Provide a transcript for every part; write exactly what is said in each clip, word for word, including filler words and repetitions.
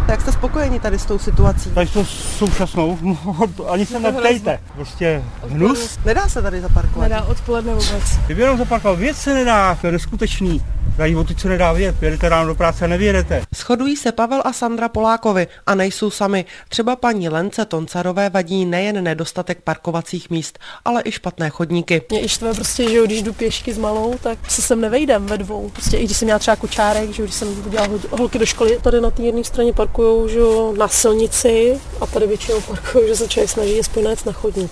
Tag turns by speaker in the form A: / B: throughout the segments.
A: Jak jste spokojeni tady s tou situací?
B: Tady to současnou, ani se neptejte, prostě hnus.
A: Nedá se tady zaparkovat?
C: Nedá odpoledne vůbec.
B: Kdyby jenom zaparkovat, věc se nedá, to je neskutečný. Tady o teď se nedá vědět, jedete ráno do práce a nevědete.
A: Shodují se Pavel a Sandra Polákovi a nejsou sami. Třeba paní Lence Toncarové vadí nejen nedostatek parkovacích míst, ale i špatné chodníky.
C: Mě i štve prostě, že jo, když jdu pěšky s malou, tak se sem nevejdem ve dvou. Prostě i když jsem měla třeba kočárek, že jo, když jsem udělala holky do školy, tady na té jedné straně parkujou, že jo, na silnici a tady většinou parkují, že se člověk snaží aspoň najít na chodník.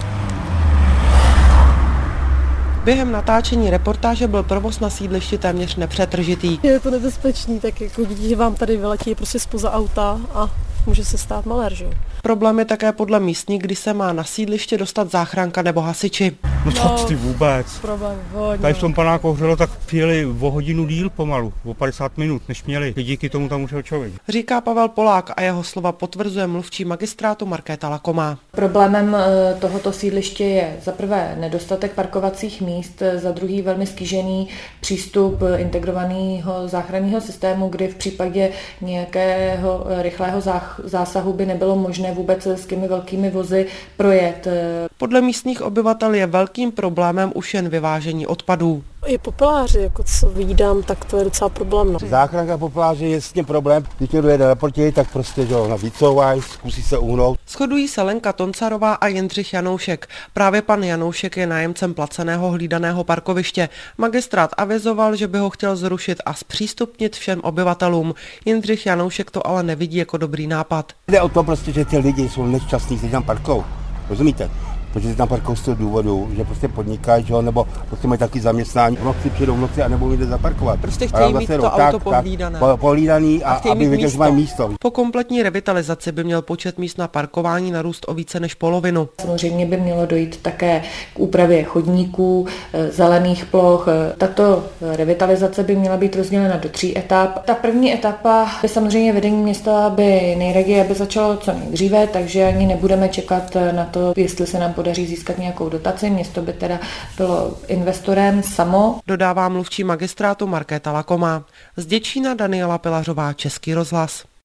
A: Během natáčení reportáže byl provoz na sídlišti téměř nepřetržitý.
C: Je to nebezpečný, tak jako když vám tady vyletí prostě spoza auta a může se stát malér, že jo.
A: Problém je také podle místních, kdy se má na sídliště dostat záchranka nebo hasiči.
B: No co ty vůbec.
C: Problém hodně.
B: Tady v tom panáku hořelo, tak přijeli o hodinu díl pomalu, o padesát minut, než měli. Díky tomu tam ušel člověk.
A: Říká Pavel Polák a jeho slova potvrzuje mluvčí magistrátu Markéta Lakomá.
D: Problémem tohoto sídliště je za prvé nedostatek parkovacích míst, za druhý velmi ztížený přístup integrovaného záchranného systému, kdy v případě nějakého rychlého zásahu by nebylo možné vůbec s těmi velkými vozy projet.
A: Podle místních obyvatel je velkým problémem už jen vyvážení odpadů.
C: I popeláři, jako co vídám, tak to je docela problém. No.
E: Záchranka popeláři je s tím problém, když někdo jede na proti, tak prostě jo, na výcouvaj, zkusí se uhnout.
A: Shodují se Lenka Toncarová a Jindřich Janoušek. Právě pan Janoušek je nájemcem placeného hlídaného parkoviště. Magistrát avizoval, že by ho chtěl zrušit a zpřístupnit všem obyvatelům. Jindřich Janoušek to ale nevidí jako dobrý nápad.
E: Jde o to prostě, že ty lidi jsou nešťastní, kteří tam parkou. Rozumíte? Protože si tam parkou z toho důvodu, že prostě podnikají, že, nebo prostě mají taky zaměstnání, v noci přijdou v noci a nebudou jde zaparkovat.
A: Prostě chtějí mít to
E: tak,
A: auto pohlídané.
E: Tak, pohlídaný a,
A: a
E: aby věděli, že mají místo.
A: Po kompletní revitalizaci by měl počet míst na parkování narůst o více než polovinu.
D: Samozřejmě by mělo dojít také k úpravě chodníků, zelených ploch. Tato revitalizace by měla být rozdělena do tří etap. Ta první etapa by samozřejmě vedení města by nejraději, aby začalo co nejdříve, takže ani nebudeme čekat na to, jestli se nám podaří získat nějakou dotaci. Město by teda bylo investorem samo.
A: Dodává mluvčí magistrátu Markéta Lakomá. Z Děčína Daniela Pilařová, Český rozhlas.